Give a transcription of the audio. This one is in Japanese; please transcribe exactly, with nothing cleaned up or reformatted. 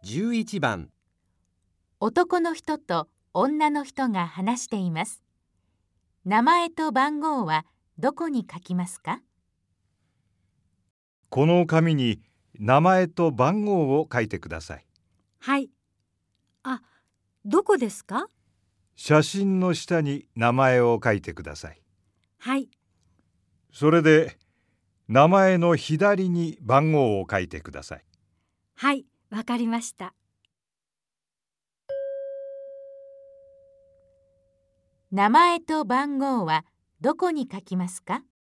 じゅういちばん、 男の人と女の人が話しています。名前と番号はどこに書きますか？ この紙に名前と番号を書いてください。 はい。あ、どこですか？ 写真の下に名前を書いてください。 はい。 それで、名前の左に番号を書いてください。 はい、わかりました。 名前と番号はどこに書きますか？